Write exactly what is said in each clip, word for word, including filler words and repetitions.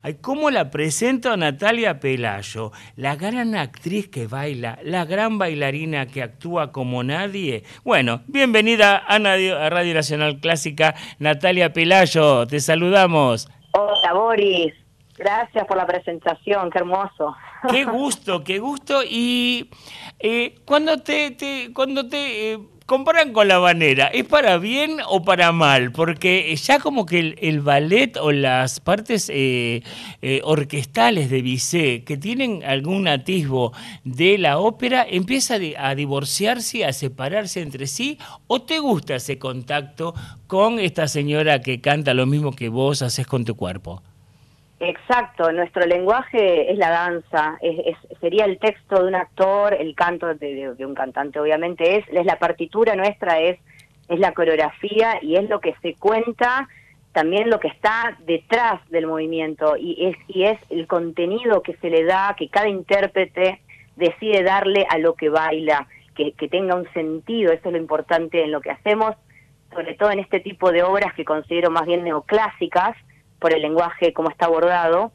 Ay, ¿cómo la presento a Natalia Pelayo? La gran actriz que baila, la gran bailarina que actúa como nadie. Bueno, bienvenida a, Radio, a Radio Nacional Clásica, Natalia Pelayo, te saludamos. Hola, Boris. Gracias por la presentación, qué hermoso. Qué gusto, qué gusto. Y eh, cuando te, te, cuando te eh, comparan con la habanera, ¿es para bien o para mal? Porque ya como que el, el ballet o las partes eh, eh, orquestales de Bizet, que tienen algún atisbo de la ópera, empieza a divorciarse, a separarse entre sí, ¿o te gusta ese contacto con esta señora que canta lo mismo que vos haces con tu cuerpo? Exacto, nuestro lenguaje es la danza, es, es, sería el texto de un actor, el canto de, de, de un cantante obviamente, es, es la partitura nuestra, es, es la coreografía y es lo que se cuenta, también lo que está detrás del movimiento y es, y es el contenido que se le da, que cada intérprete decide darle a lo que baila, que, que tenga un sentido, eso es lo importante en lo que hacemos, sobre todo en este tipo de obras que considero más bien neoclásicas, por el lenguaje como está abordado,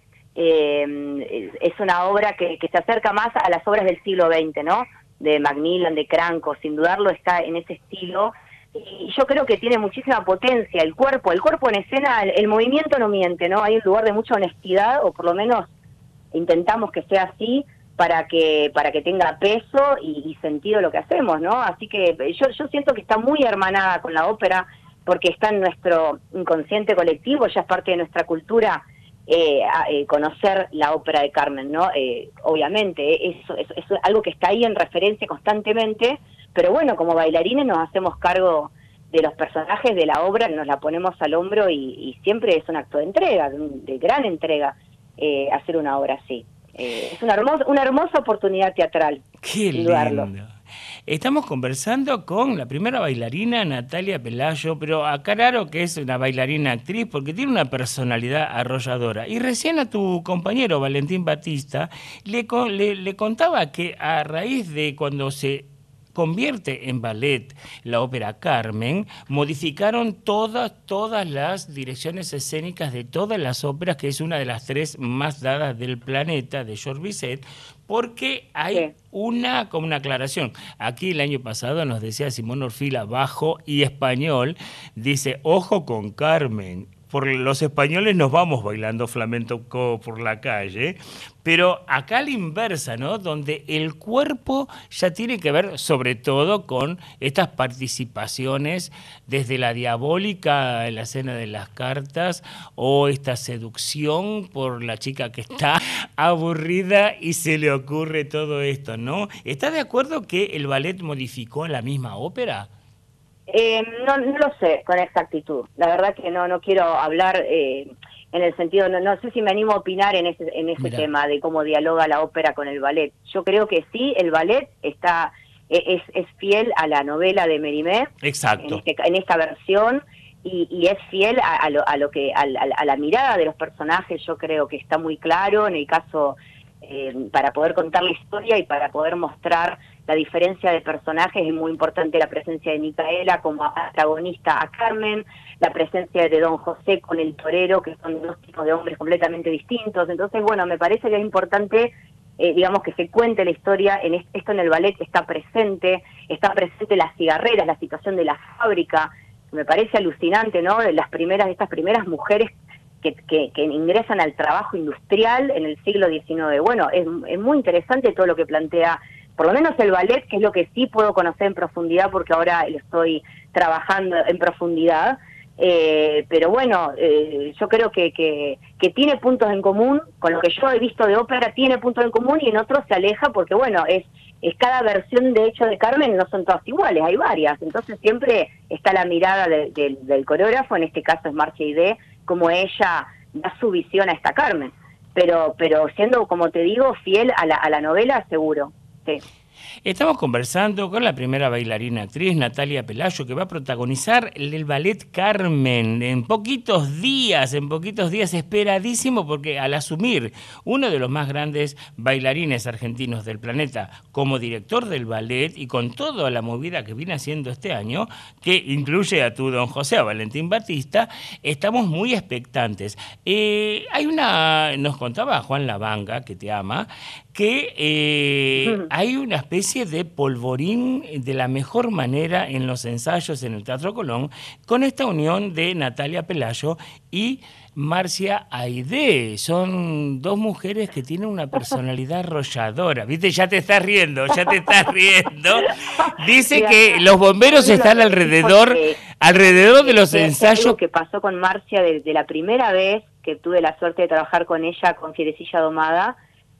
eh, es una obra que, que se acerca más a las obras del siglo veinte, ¿no? De Macmillan, de Cranco, sin dudarlo está en ese estilo, y yo creo que tiene muchísima potencia, el cuerpo, el cuerpo en escena, el, el movimiento no miente, ¿no? Hay un lugar de mucha honestidad, o por lo menos intentamos que sea así, para que para que tenga peso y, y sentido lo que hacemos, ¿no? Así que yo, yo siento que está muy hermanada con la ópera, porque está en nuestro inconsciente colectivo, ya es parte de nuestra cultura eh, a, eh, conocer la ópera de Carmen, ¿no? Eh, obviamente, eso es, es algo que está ahí en referencia constantemente, pero bueno, como bailarines nos hacemos cargo de los personajes de la obra, nos la ponemos al hombro y, y siempre es un acto de entrega, de, de gran entrega, eh, hacer una obra así. Eh, es una hermosa, una hermosa oportunidad teatral. ¡Qué lindo! Estamos conversando con la primera bailarina, Natalia Pelayo, pero aclaro que es una bailarina actriz porque tiene una personalidad arrolladora. Y recién a tu compañero, Valentín Batista, le, le, le contaba que a raíz de cuando se convierte en ballet la ópera Carmen, modificaron todas, todas las direcciones escénicas de todas las óperas, que es una de las tres más dadas del planeta, de Georges Bizet, porque hay sí. una, como una aclaración. Aquí el año pasado nos decía Simón Orfila, bajo y español, dice, ojo con Carmen. Por los españoles nos vamos bailando flamenco por la calle, pero acá a la inversa, ¿no? Donde el cuerpo ya tiene que ver sobre todo con estas participaciones desde la diabólica en la escena de las cartas o esta seducción por la chica que está aburrida y se le ocurre todo esto, ¿no? ¿Estás de acuerdo que el ballet modificó la misma ópera? Eh, no, no lo sé con exactitud. La verdad que no no quiero hablar eh, en el sentido, no, no sé si me animo a opinar en ese en ese Mirá. tema de cómo dialoga la ópera con el ballet. Yo creo que sí, el ballet está es, es fiel a la novela de Mérimée. Exacto. En, este, en esta versión y, y es fiel a, a, lo, a lo que a, a, a la mirada de los personajes. Yo creo que está muy claro en el caso eh, para poder contar la historia y para poder mostrar la diferencia de personajes. Es muy importante la presencia de Micaela como antagonista a Carmen, la presencia de Don José con el torero, que son dos tipos de hombres completamente distintos. Entonces, bueno, me parece que es importante, eh, digamos, que se cuente la historia. En esto en el ballet está presente, está presente las cigarreras, la situación de la fábrica. Me parece alucinante, ¿no? Las primeras, estas primeras mujeres que, que, que ingresan al trabajo industrial en el siglo diecinueve. Bueno, es, es muy interesante todo lo que plantea, por lo menos el ballet, que es lo que sí puedo conocer en profundidad, porque ahora lo estoy trabajando en profundidad, eh, pero bueno, eh, yo creo que, que, que tiene puntos en común, con lo que yo he visto de ópera tiene puntos en común y en otros se aleja, porque bueno, es, es cada versión de hecho de Carmen no son todas iguales, hay varias, entonces siempre está la mirada de, de, del coreógrafo, en este caso es Marcia Idé, como ella da su visión a esta Carmen, pero, pero siendo, como te digo, fiel a la, a la novela, seguro. Sí. Estamos conversando con la primera bailarina actriz, Natalia Pelayo, que va a protagonizar el ballet Carmen en poquitos días, en poquitos días, esperadísimo, porque al asumir uno de los más grandes bailarines argentinos del planeta como director del ballet y con toda la movida que viene haciendo este año, que incluye a tu don José, a Valentín Batista, estamos muy expectantes. Eh, hay una, nos contaba Juan Lavanga, que te ama, que eh, hay una especie de polvorín de la mejor manera en los ensayos en el Teatro Colón con esta unión de Natalia Pelayo y Marcia Aidé. Son dos mujeres que tienen una personalidad arrolladora. ¿Viste? Ya te estás riendo, ya te estás riendo. Dice Mira, que los bomberos están alrededor, alrededor de los ensayos. Lo que pasó con Marcia desde la primera vez que tuve la suerte de trabajar con ella, con Fierecilla Domada,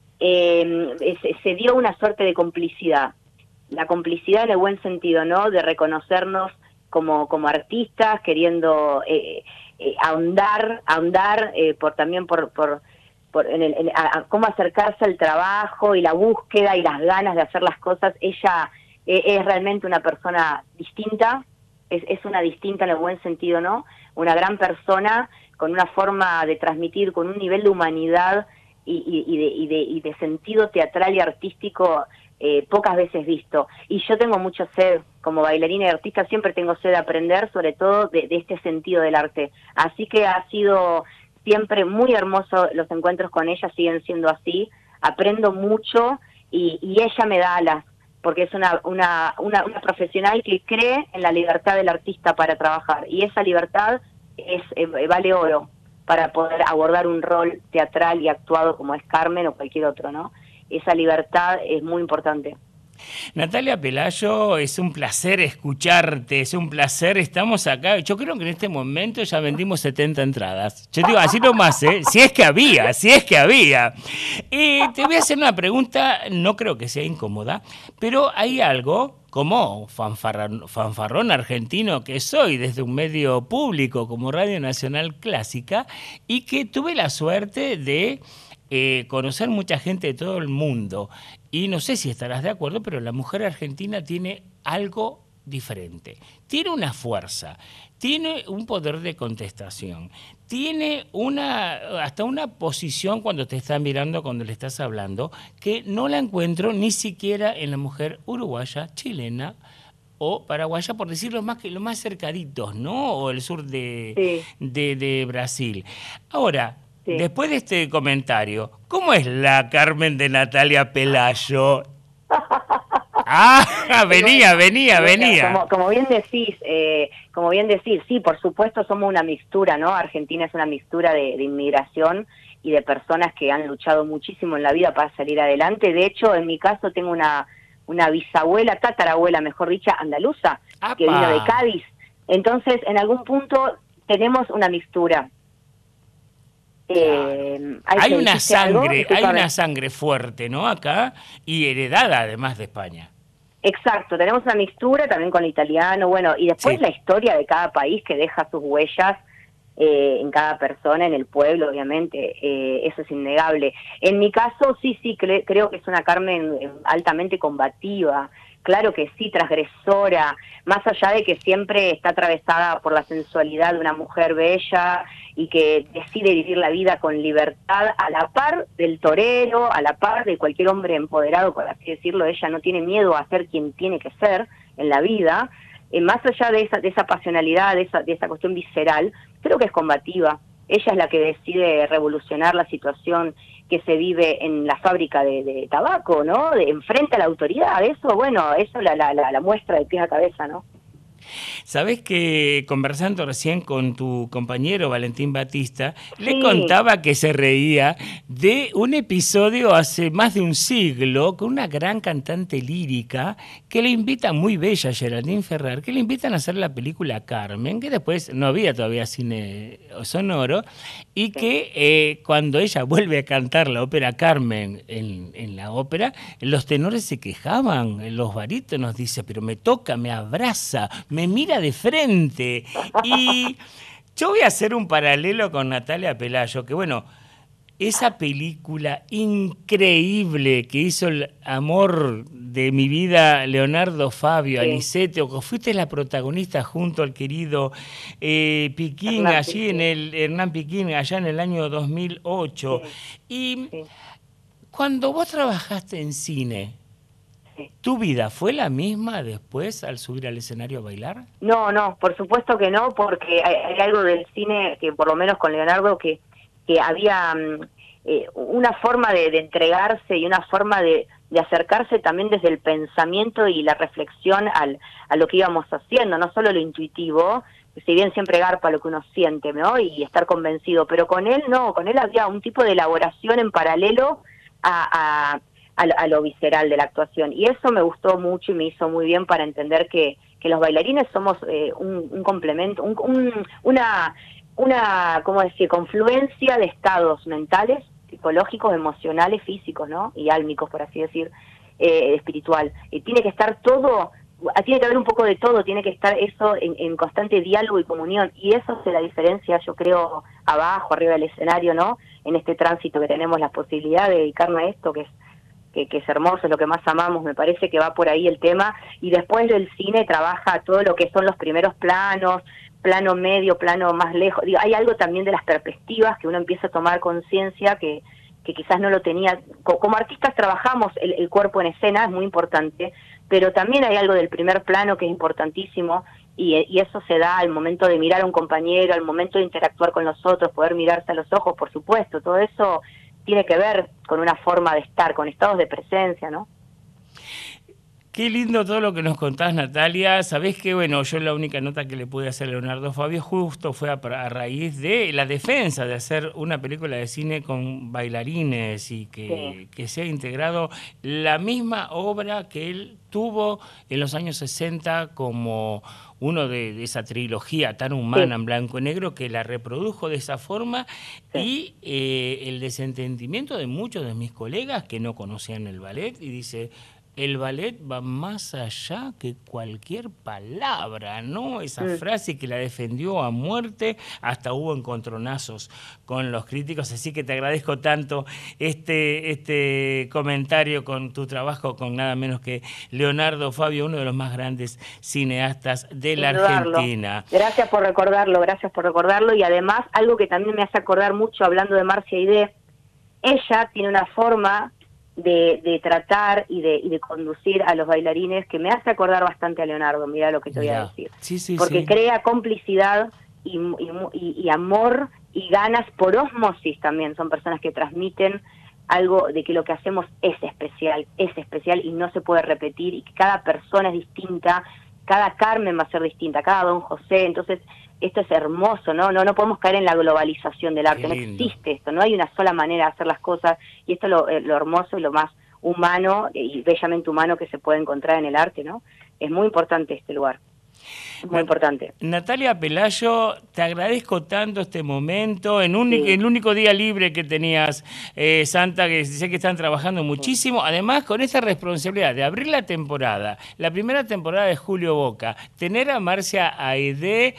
Eh, se, se dio una suerte de complicidad, la complicidad en el buen sentido, ¿no? De reconocernos como, como artistas, queriendo eh, eh, ahondar, ahondar eh, por también por, por, por en el, en, a, a cómo acercarse al trabajo y la búsqueda y las ganas de hacer las cosas. Ella eh, es realmente una persona distinta, es, es una distinta en el buen sentido, ¿no? Una gran persona con una forma de transmitir, con un nivel de humanidad Y, y, de, y, de, y de sentido teatral y artístico eh, pocas veces visto. Y yo tengo mucha sed, como bailarina y artista, siempre tengo sed de aprender, sobre todo de, de este sentido del arte. Así que ha sido siempre muy hermoso los encuentros con ella, siguen siendo así. Aprendo mucho y, y ella me da alas, porque es una, una, una, una profesional que cree en la libertad del artista para trabajar. Y esa libertad es eh, vale oro para poder abordar un rol teatral y actuado como es Carmen o cualquier otro, ¿no? Esa libertad es muy importante. Natalia Pelayo, es un placer escucharte, es un placer, estamos acá, yo creo que en este momento ya vendimos setenta entradas, yo digo, así nomás, ¿eh? Si es que había, si es que había. Eh, te voy a hacer una pregunta, no creo que sea incómoda, pero hay algo, como fanfarrón, fanfarrón argentino que soy, desde un medio público como Radio Nacional Clásica, y que tuve la suerte de eh, conocer mucha gente de todo el mundo. Y no sé si estarás de acuerdo, pero la mujer argentina tiene algo diferente. Tiene una fuerza, tiene un poder de contestación, tiene una hasta una posición cuando te están mirando, cuando le estás hablando, que no la encuentro ni siquiera en la mujer uruguaya, chilena o paraguaya, por decirlo más que los más cercaditos, ¿no? O el sur de, sí. de, de Brasil. Ahora, sí. Después de este comentario, ¿cómo es la Carmen de Natalia Pelayo? Ah, venía, venía, venía. Como, como bien decís, eh, como bien decís, sí, por supuesto somos una mixtura, ¿no? Argentina es una mixtura de, de inmigración y de personas que han luchado muchísimo en la vida para salir adelante. De hecho, en mi caso tengo una, una bisabuela, tatarabuela, mejor dicha, andaluza, ¡apa!, que vino de Cádiz. Entonces, en algún punto tenemos una mixtura. Eh, hay, hay una sangre, hay una sangre fuerte, ¿no? Acá, y heredada además de España. Exacto, tenemos una mixtura también con el italiano, bueno, y después sí. La historia de cada país que deja sus huellas eh, en cada persona, en el pueblo, obviamente, eh, eso es innegable. En mi caso, sí, sí, cre creo que es una Carmen altamente combativa, claro que sí, transgresora, más allá de que siempre está atravesada por la sensualidad de una mujer bella y que decide vivir la vida con libertad, a la par del torero, a la par de cualquier hombre empoderado, por así decirlo. Ella no tiene miedo a ser quien tiene que ser en la vida, eh, más allá de esa, de esa pasionalidad, de esa, de esa cuestión visceral, creo que es combativa. Ella es la que decide revolucionar la situación que se vive en la fábrica de, de tabaco, ¿no? De, enfrente a la autoridad, eso, bueno, eso la, la, la, la muestra de pies a cabeza, ¿no? Sabés que conversando recién con tu compañero Valentín Batista, sí. Le contaba que se reía de un episodio hace más de un siglo con una gran cantante lírica que le invita, muy bella, Geraldine Ferrer, que le invitan a hacer la película Carmen, que después no había todavía cine sonoro, y sí. que eh, cuando ella vuelve a cantar la ópera Carmen en, en la ópera, los tenores se quejaban, los barítonos, dice, pero me toca, me abraza, me mira de frente. Y yo voy a hacer un paralelo con Natalia Pelayo, que bueno, esa película increíble que hizo el amor de mi vida, Leonardo Fabio, sí. Aniceto, que fuiste la protagonista junto al querido eh, Piquín, Hernán allí Piquín. en el Hernán Piquín, allá en el año dos mil ocho. Sí. Y sí. cuando vos trabajaste en cine, sí. ¿tu vida fue la misma después al subir al escenario a bailar? No, no, por supuesto que no, porque hay, hay algo del cine que por lo menos con Leonardo que que había eh, una forma de, de entregarse y una forma de, de acercarse también desde el pensamiento y la reflexión al, a lo que íbamos haciendo, no solo lo intuitivo, si bien siempre garpa lo que uno siente, ¿no? Y estar convencido, pero con él no, con él había un tipo de elaboración en paralelo a, a, a, lo, a lo visceral de la actuación, y eso me gustó mucho y me hizo muy bien para entender que, que los bailarines somos eh, un, un complemento, un, un, una... una, ¿cómo decir?, confluencia de estados mentales, psicológicos, emocionales, físicos, ¿no? Y álmicos, por así decir, eh, espiritual. Y tiene que estar todo, tiene que haber un poco de todo, tiene que estar eso en, en constante diálogo y comunión. Y eso hace la diferencia, yo creo, abajo, arriba del escenario, ¿no? En este tránsito que tenemos la posibilidad de dedicarnos a esto, que es Que, que es hermoso, es lo que más amamos, me parece que va por ahí el tema. Y después del cine trabaja todo lo que son los primeros planos, plano medio, plano más lejos. Digo, hay algo también de las perspectivas que uno empieza a tomar conciencia que, que quizás no lo tenía. Como artistas trabajamos el, el cuerpo en escena, es muy importante, pero también hay algo del primer plano que es importantísimo, y, y eso se da al momento de mirar a un compañero, al momento de interactuar con los otros, poder mirarse a los ojos, por supuesto, todo eso tiene que ver con una forma de estar, con estados de presencia, ¿no? Qué lindo todo lo que nos contás, Natalia. Sabés que, bueno, yo la única nota que le pude hacer a Leonardo Fabio justo fue a, a raíz de la defensa de hacer una película de cine con bailarines y que, sí. que sea integrado la misma obra que él tuvo en los años sesenta como uno de, de esa trilogía tan humana, sí. en blanco y negro, que la reprodujo de esa forma, sí. y eh, el desentendimiento de muchos de mis colegas que no conocían el ballet, y dice... el ballet va más allá que cualquier palabra, ¿no? Esa mm. frase que la defendió a muerte, hasta hubo encontronazos con los críticos, así que te agradezco tanto este, este comentario con tu trabajo con nada menos que Leonardo Fabio, uno de los más grandes cineastas de la Argentina. Gracias por recordarlo, gracias por recordarlo, y además algo que también me hace acordar mucho, hablando de Marcia Aidé, ella tiene una forma... De, de tratar y de, y de conducir a los bailarines que me hace acordar bastante a Leonardo, mira lo que te voy a decir. Sí, sí, porque sí. crea complicidad y, y, y amor y ganas por osmosis también. Son personas que transmiten algo de que lo que hacemos es especial, es especial y no se puede repetir, y que cada persona es distinta, cada Carmen va a ser distinta, cada Don José. Entonces esto es hermoso, ¿no? No, no podemos caer en la globalización del arte, no existe esto, no hay una sola manera de hacer las cosas, y esto es lo, lo hermoso y lo más humano y bellamente humano que se puede encontrar en el arte, ¿no? Es muy importante este lugar. Muy Nat importante. Natalia Pelayo, te agradezco tanto este momento, en un, sí. el único día libre que tenías, eh, Santa, que sé que están trabajando muchísimo, además con esta responsabilidad de abrir la temporada, la primera temporada de Julio Boca, tener a Marcia Aidé,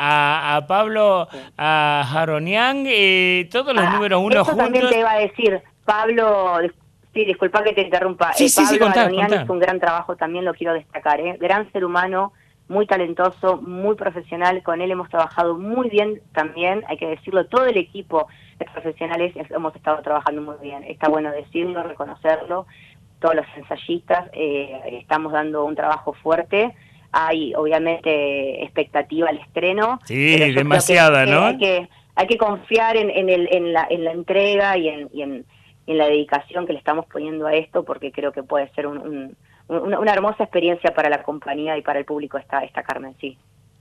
a, a Pablo sí. a Jaronian, eh, todos los ah, números uno eso juntos. También te iba a decir, Pablo... Sí, disculpa que te interrumpa. Sí, eh, sí, Pablo sí, contá, Jaronian contá. hizo un gran trabajo, también lo quiero destacar, ¿eh? Gran ser humano, muy talentoso, muy profesional, con él hemos trabajado muy bien también, hay que decirlo, todo el equipo de profesionales hemos estado trabajando muy bien, está bueno decirlo, reconocerlo, todos los ensayistas, eh, estamos dando un trabajo fuerte, hay obviamente expectativa al estreno. Sí, demasiada, que, ¿no? Eh, hay, que, hay que confiar en, en, el, en, la, en la entrega y en, y en, en la dedicación que le estamos poniendo a esto, porque creo que puede ser un... un Una, una hermosa experiencia para la compañía y para el público esta, esta Carmen, sí.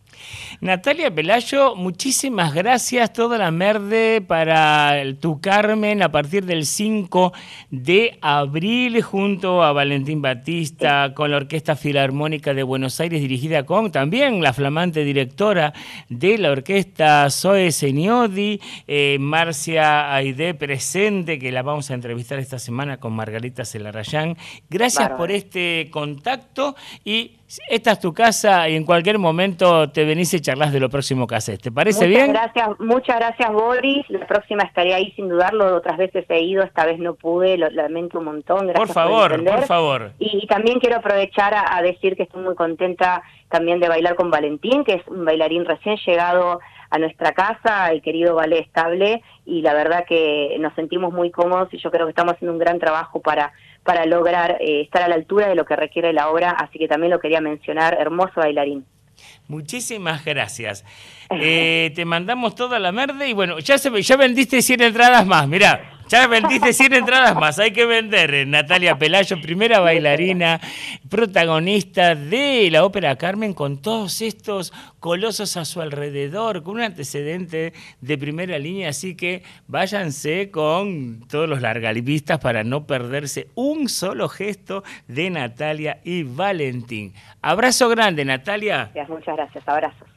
Natalia Pelayo, muchísimas gracias, toda la merde para tu Carmen a partir del cinco de abril junto a Valentín Batista, sí. con la Orquesta Filarmónica de Buenos Aires, dirigida con también la flamante directora de la orquesta, Zoe Seniodi, eh, Marcia Aidé presente, que la vamos a entrevistar esta semana con Margarita Celarayán. Gracias Bárbara. por este contacto y esta es tu casa y en cualquier momento te venís y charlas de lo próximo que haces. ¿Te parece muchas bien? Gracias, muchas gracias, Boris. La próxima estaré ahí sin dudarlo. Otras veces he ido, esta vez no pude, lo lamento un montón. Gracias por favor, por entender. por favor. Y, y también quiero aprovechar a, a decir que estoy muy contenta también de bailar con Valentín, que es un bailarín recién llegado a nuestra casa, el querido Ballet Estable, y la verdad que nos sentimos muy cómodos y yo creo que estamos haciendo un gran trabajo para, para lograr eh, estar a la altura de lo que requiere la obra, así que también lo quería mencionar, hermoso bailarín. Muchísimas gracias. Eh, te mandamos toda la merda y bueno, ya, se, ya vendiste cien entradas más, mirá. Ya vendiste cien entradas más, hay que vender. Natalia Pelayo, primera bailarina, protagonista de la ópera Carmen, con todos estos colosos a su alrededor, con un antecedente de primera línea, así que váyanse con todos los largalivistas para no perderse un solo gesto de Natalia y Valentín. Abrazo grande, Natalia. Muchas gracias, abrazos.